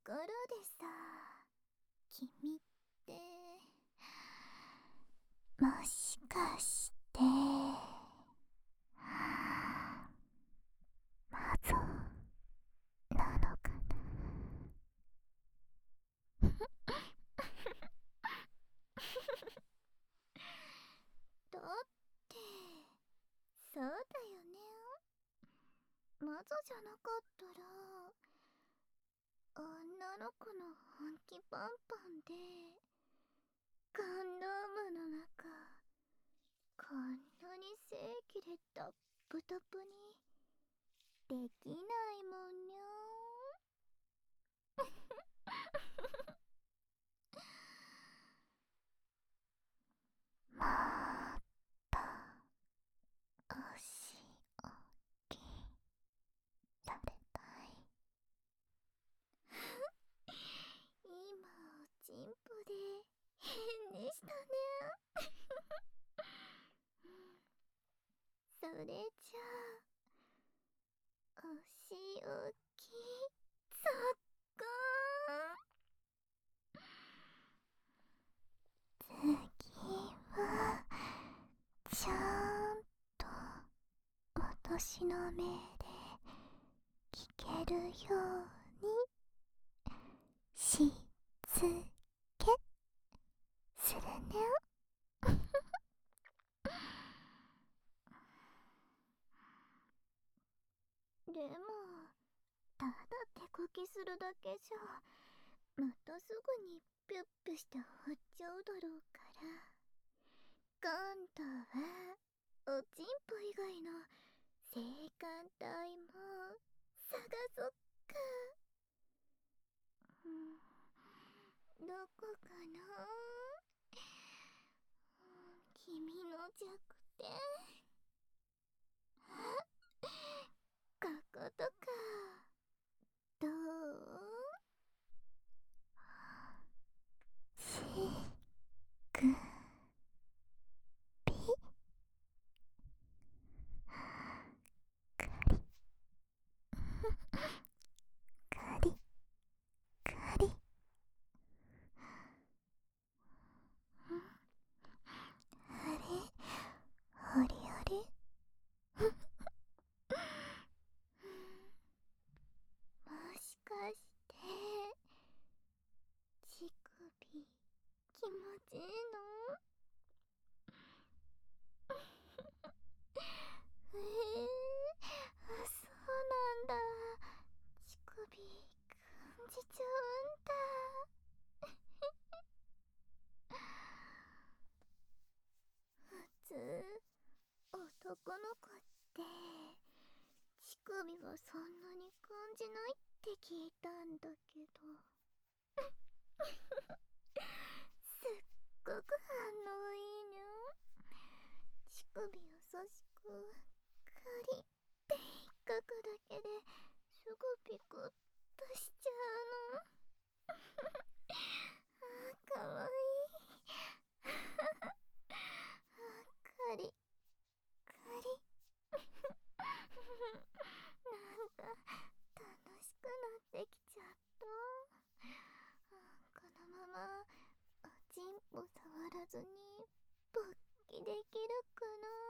ころでさ、君ってもしかして魔女なのかな。だってそうだよね。魔女じゃなかったら女の子の本気パンパンでコンドームの中こんなに正規でタップタプにできないもんにゃ。もっとおしおきされたい。今おちんぽで変でしたね。それじゃあおしおきそっこー。次はちゃんと私の目で聞けるようにしつけするね。でもただ手こきするだけじゃまたすぐにピュッピュして終わっちゃうだろうから、今度はおちんぽ以外の性感帯も探そっか。どこかな。君の弱点。こことかどう？しくびカリカリカリ。あれあれあれ。もしかして乳首気持ちいいの？そうなんだ。乳首感じちゃうんだ。普通男の子って乳首はそんなに感じないって聞いたんだけど。すっごく反応いいにゃ。乳首優しくカリって引っかくだけですぐピクッとしちゃうの。かわいい。カリカリ。なんか楽しくなってきちゃった。このままおちんぽ触らずに勃起できるか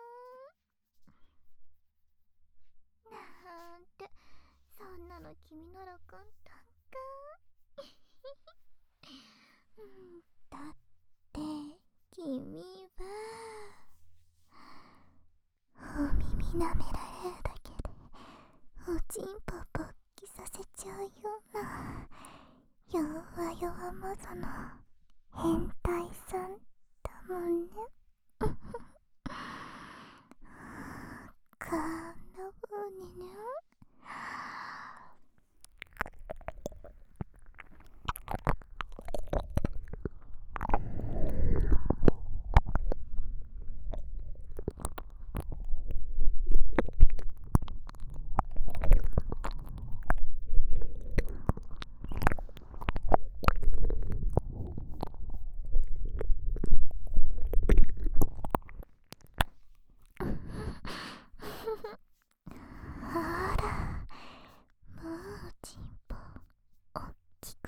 な。なんてそんなの君なら簡単か。だって君はお耳舐められるだけでおちんぽ勃起させちゃうような弱々魔女の変態さんだもんね。こんな風にね。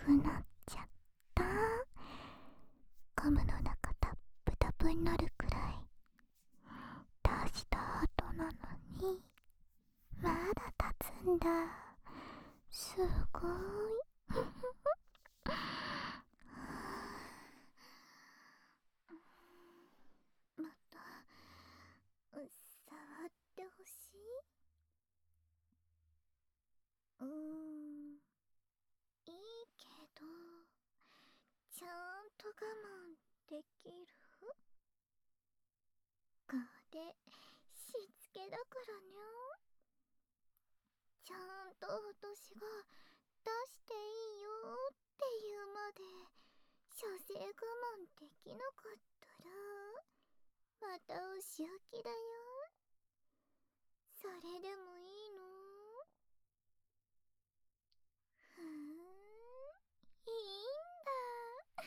くなっちゃった。ゴムの中タップタプになるくらい出した後なのにまだ立つんだ。すごい。また触ってほしい。いいけどちゃんと我慢できる？これしつけだからにゃ。ちゃんと私が出していいよって言うまで射精我慢できなかったらまたお仕置きだよ。それでもいいの？ふーん、いいんだ。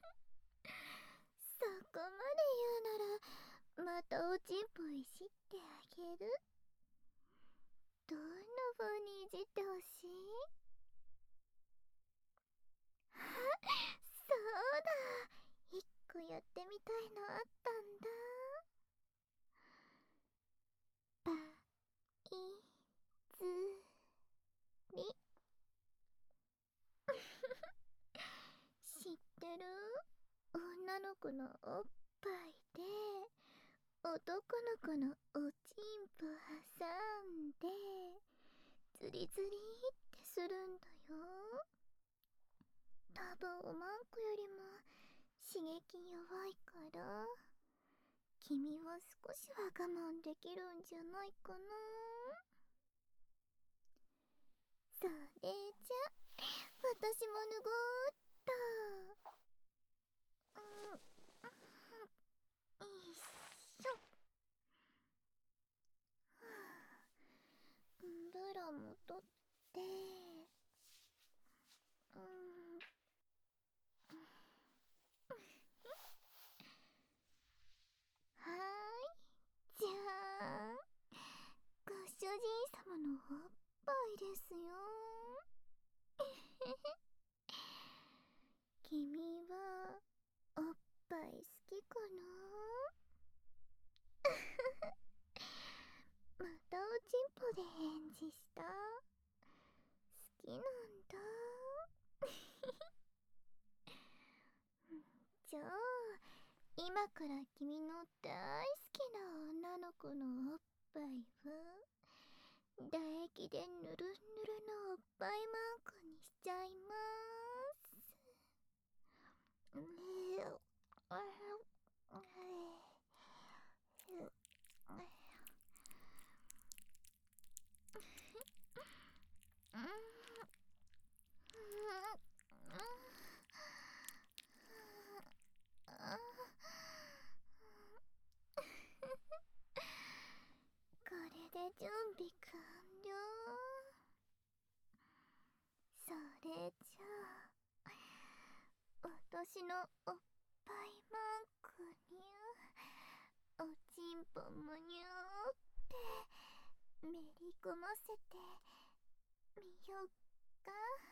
そこまで言うならまたおちんぽいじってあげる。どんな風にいじってほしい？あ、そうだ、一個やってみたいのあったんだ。バイズリ。知ってる？女の子のおっぱいで男の子のおちんぽ挟んでズリズリってするんだよ。多分おまんこよりも刺激弱いから君は少しは我慢できるんじゃないかな。それじゃ私も脱ごうっと。よいしょ。ブラも取ってはーい、じゃあご主人様のおっぱいですよ。君はおっぱい好きかな？またおちんぽで返事した。好きなんだ。じゃあ今から君の大好きな女の子のおっぱいを唾液でぬるぬるのおっぱいマンコにしちゃいます。これで準備完了。それじゃあ私のおっぱいマンコにおちんぽむにゅーってめり込ませてみよっか。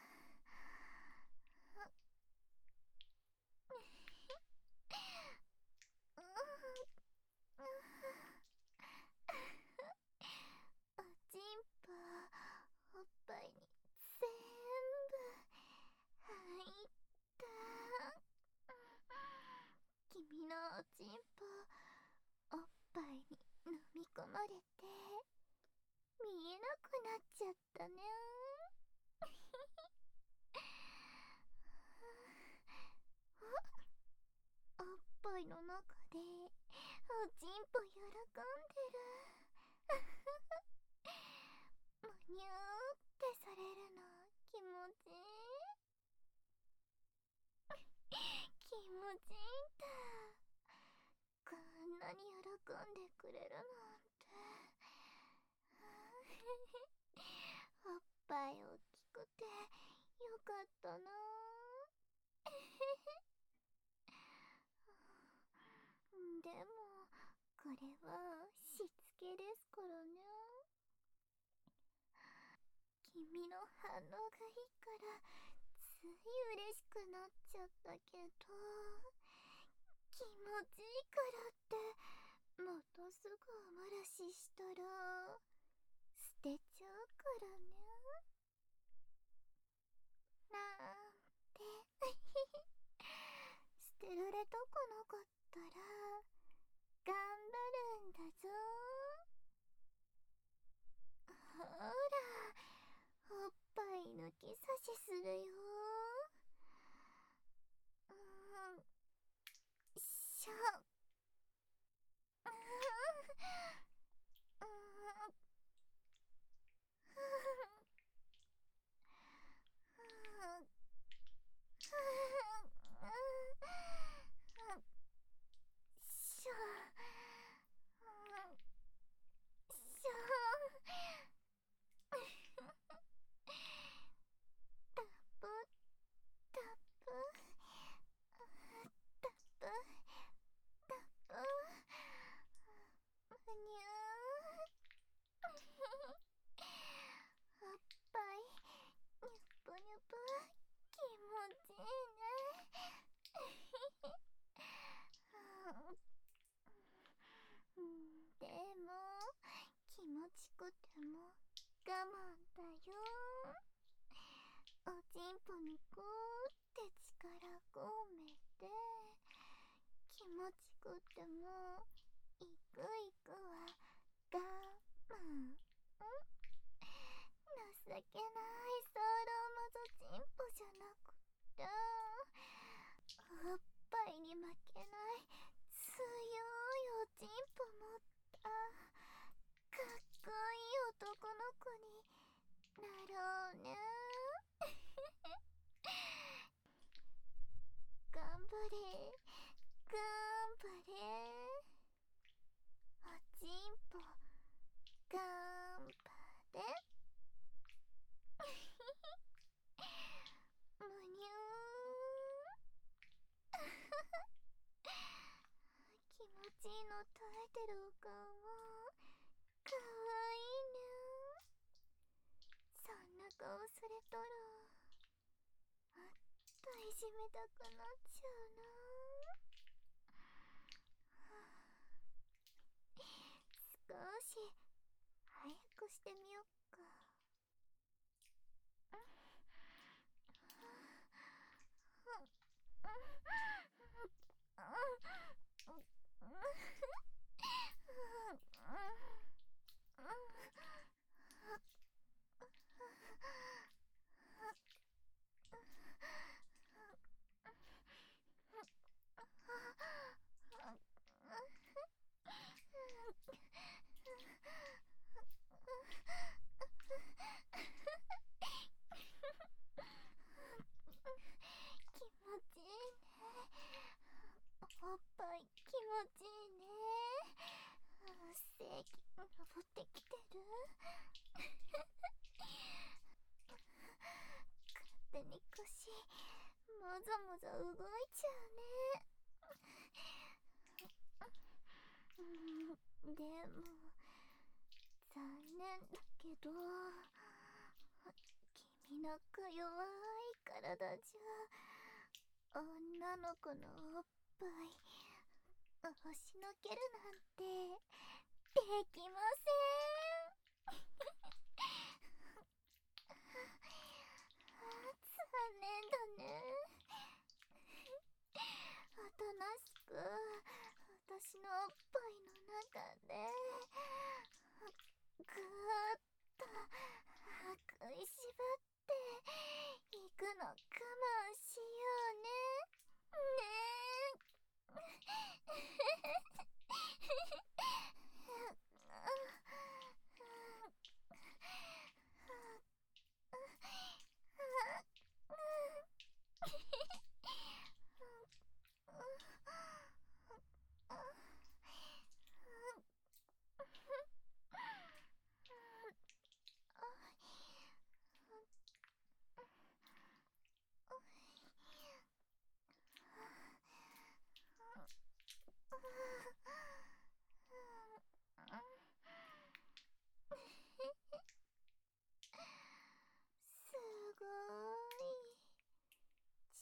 おちんぽおっぱいに全部入った。君のおちんぽおっぱいに飲み込まれて見えなくなっちゃったね。おっぱいの中でおちんぽ喜んでる。むにゅーってされるの気持ちいい。気持ちいいんだ。こんなに喜んでくれるなんて。おっぱい大きくてよかったな。でもこれはしつけですからね。君の反応がいいからずい嬉しくなっちゃったけど、気持ちいいからってまたすぐお漏らししたら捨てちゃうからね。なんて捨てられたくなかったら頑張るんだぞ。ほら、おっぱい抜き差しするよ。しょ。しょ。しょ。タップタップタップタップ、むにゅー。おっぱいにゅぷにゅぷ、気持ちいいね。でも気持ちくても我慢だよ。おちんぽにグーって力込めて、気持ちくてもいくいくは我慢。情けないソロマゾチンポじゃなくて、おっぱいに負けない強いおちんぽ持ったかっこいい男の子になろうね。頑張れ頑張れ、おちんぽ頑張れ。むにゅー。気持ちいいの耐えてるお顔かわいいね。そんな顔すれたらもっといじめたくなっちゃうな。少し早くしてみよっか。気持ちいいね。おっぱい気持ちいいね。正規登ってきてる。勝手に腰もぞもぞ動いちゃうね。でも残念だけど、君のか弱い体じゃ女の子のおっぱい押しのけるなんてできません。残念だね。おとなしく私のおっぱいの中でぐーっと食いしばっていくの我慢しようね。ね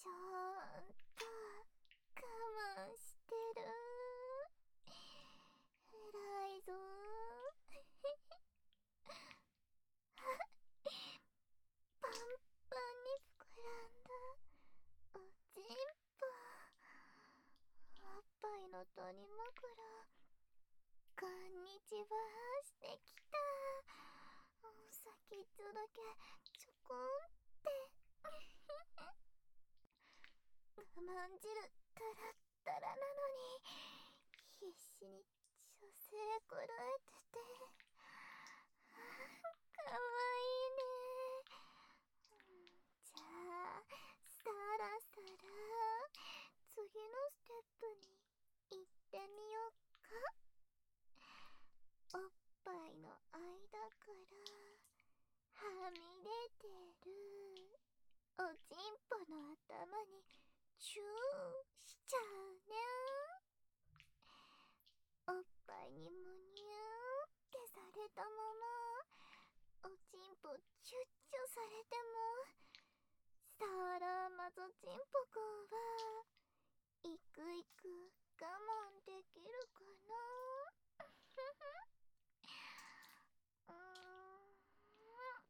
ちょっと我慢してる。偉いぞ。パンパンに膨らんだおちんぽ。おっぱいの取り枕、こんにちはしてきた。先っちょだけちょこんって我慢汁タラッタラなのに必死に女性こらえてて、かわいいね。じゃあさらさら次のステップに行ってみよっか。おっぱいの間からはみ出てるおちんぽの頭にチューしちゃうね。おっぱいにむにゅーってされたままおちんぽチュッチュされても、さらまぞちんぽくんはいくいく我慢できるかな。うーん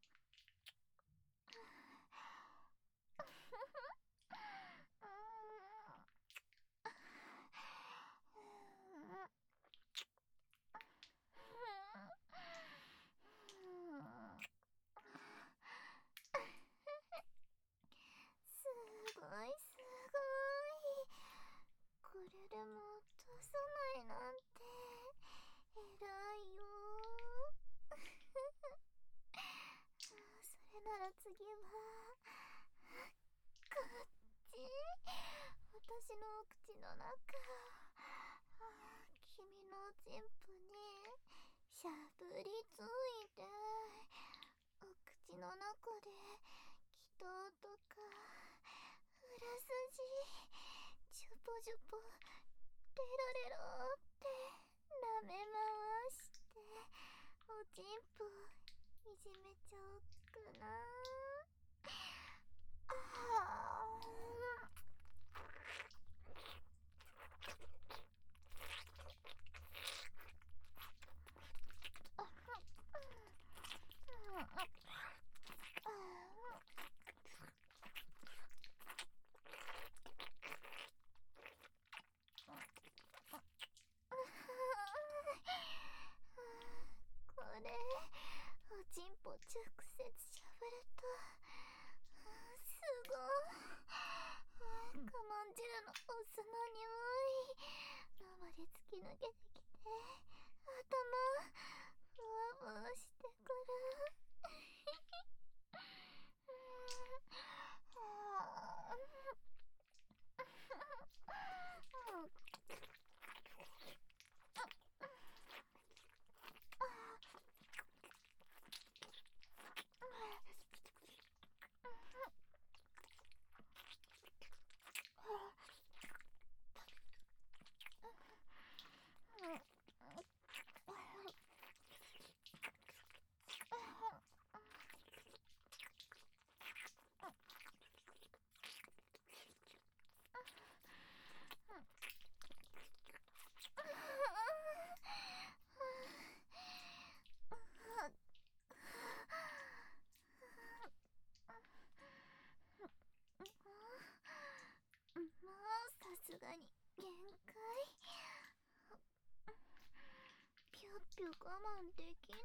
すごいすごい。これでも落とさないなんて偉いよ。それなら次はこっち。私のお口の中、君のおちんぽにしゃぶりついて、お口の中で気筒とか裏筋ジュポジュポレロレロって舐め回しておちんぽいじめちゃおっかな。あこれおちんぽ直接しゃぶるとすごい。我慢汁のお酢の匂い生で突き抜けてきて、頭ふわふわしてくる。もうさすがに限界。ぴょっぴょ我慢できない。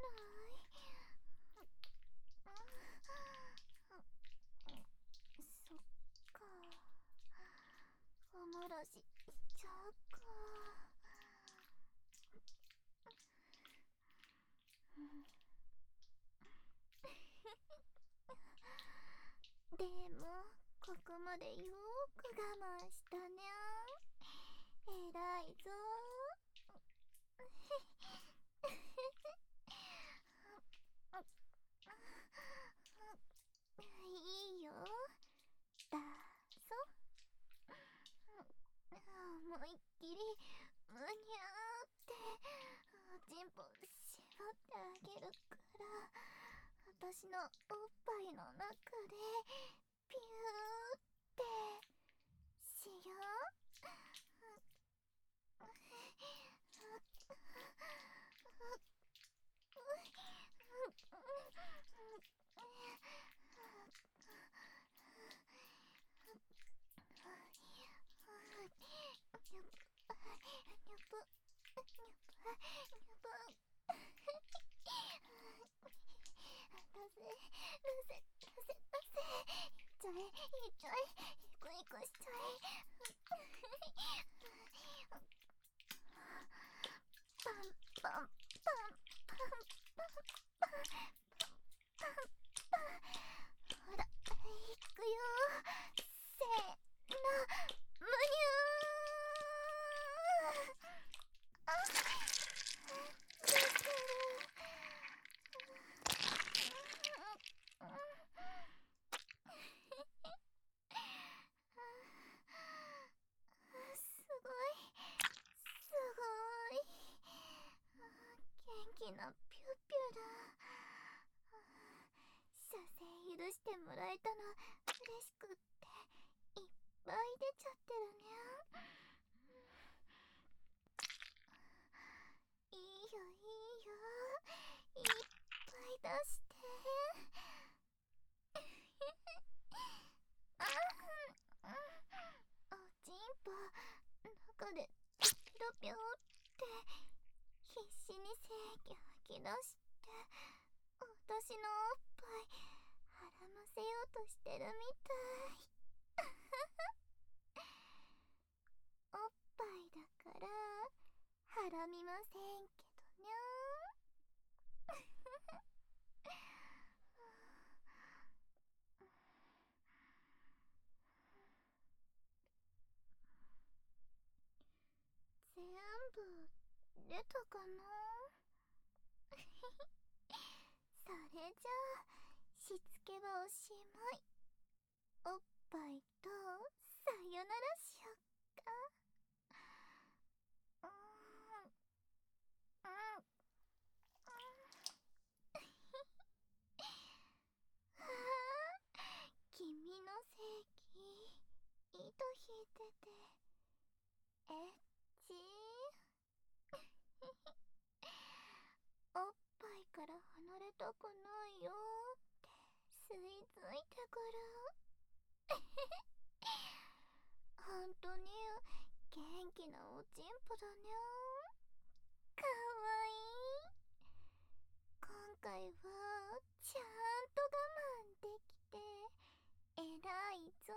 そっか、おもらししちゃうか。でもここまでよーく我慢したにゃ。偉いぞ。いいよ、だぞ。思いっきりむにゃーっておちんぽ絞ってあげるから、私のおっぱいの中でピューってちゃえ、いっちゃえ、いくいくしちゃえ。パンパンパンパンパンパンパンパンパン。ほら、いくよ。せーの、むにゅー。あ、出てる。すごい、すごい。元気なピューピューだ。射精許してもらえたの嬉しくっていっぱい出ちゃってるにゃ。いいよいいよ、いっぱい出して。あん、おちんぽ中でピロピロって必死に精液吐き出して私のおっぱいはらませようとしてるみたい。おっぱいだからはらみませんけどにゃー。全部出たかな。それじゃあしつけはおしまい。おっぱいとさよならしよっか。うーん、うん、ああ、君の性器糸引いててエッチおっぱいから離れたくないよって吸い付いてくる。ほんとに元気なおちんぽだにゃ。かわいい。今回はちゃんと我慢できて偉いぞ。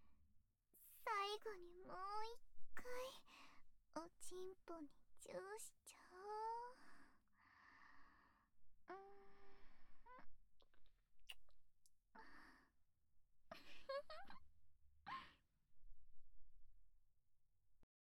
最後にもう一回おちんぽにチューし